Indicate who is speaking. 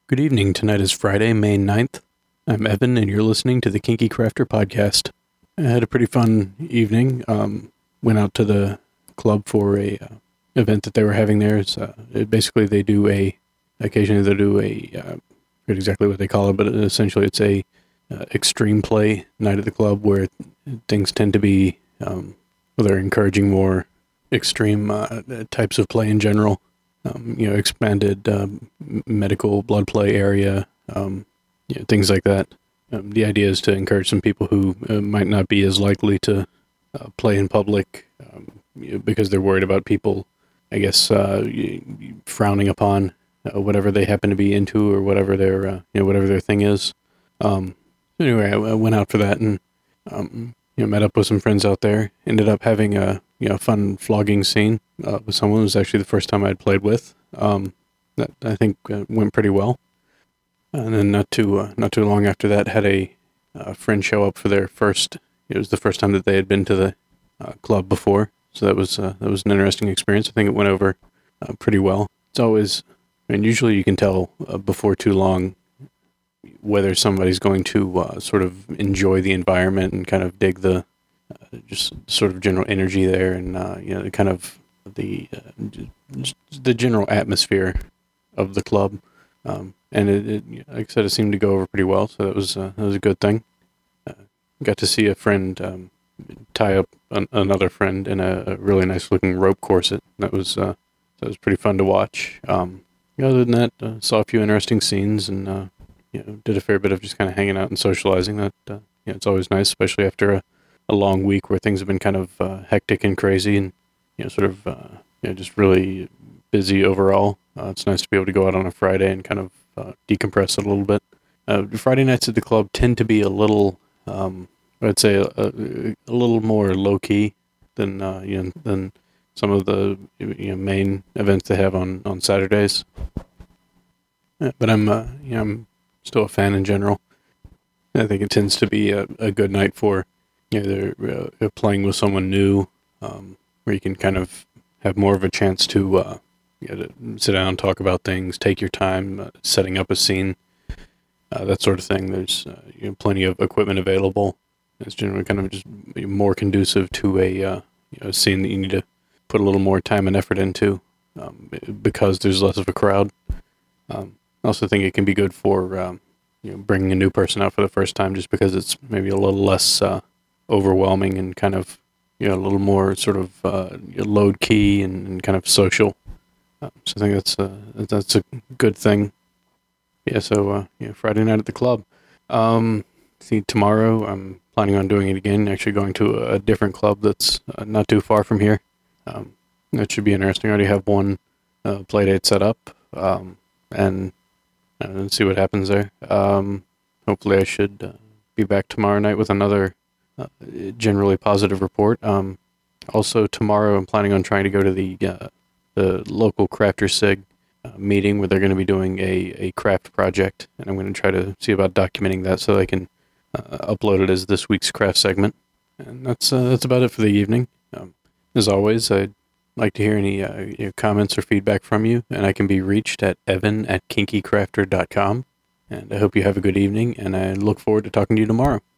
Speaker 1: Good evening. Tonight is Friday, May 9th. I'm Evan, and you're listening to the Kinky Crafter podcast. I had a pretty fun evening. Went out to the club for a event that they were having there. Basically, they do occasionally they do I forget exactly what they call it, but essentially it's a extreme play night at the club where things tend to be, they're encouraging more extreme types of play in general. Expanded medical blood play area, things like that. The idea is to encourage some people who might not be as likely to play in public because they're worried about people, I guess, frowning upon whatever they happen to be into or whatever their thing is. Anyway, I went out for that and met up with some friends out there. Ended up having a fun flogging scene with someone. It was actually the first time I'd played with. That I think went pretty well. And then not too long after that, had a friend show up for their first. It was the first time that they had been to the club before, so that was an interesting experience. I think it went over pretty well. It's always, usually you can tell before too long whether somebody's going to sort of enjoy the environment and kind of dig the just sort of general energy there, and kind of the general atmosphere of the club. And it, like I said, it seemed to go over pretty well, so that was a good thing. Got to see a friend tie up another friend in a really nice looking rope corset. That was pretty fun to watch. Other than that, saw a few interesting scenes and did a fair bit of just kind of hanging out and socializing. That it's always nice, especially after a long week where things have been kind of hectic and crazy, and just really busy overall. It's nice to be able to go out on a Friday and kind of decompress a little bit. Friday nights at the club tend to be a little, I'd say, a little more low key than than some of the main events they have on Saturdays. But I'm still a fan in general. I think it tends to be a good night for either playing with someone new, where you can kind of have more of a chance to sit down, talk about things, take your time, setting up a scene, that sort of thing. There's plenty of equipment available. It's generally kind of just more conducive to a scene that you need to put a little more time and effort into because there's less of a crowd. I also think it can be good for bringing a new person out for the first time, just because it's maybe a little less overwhelming and kind of a little more sort of load key and kind of social. So I think that's a good thing. Yeah. So Friday night at the club. See, tomorrow I'm planning on doing it again. Actually, going to a different club that's not too far from here. That should be interesting. I already have one play date set up, and see what happens there. Hopefully, I should be back tomorrow night with another generally positive report. Also, tomorrow I'm planning on trying to go to the local Crafter Sig meeting where they're going to be doing a craft project, and I'm going to try to see about documenting that so I can upload it as this week's craft segment. And that's about it for the evening. As always, I'd like to hear any comments or feedback from you, and I can be reached at evan@kinkycrafter.com. And I hope you have a good evening, and I look forward to talking to you tomorrow.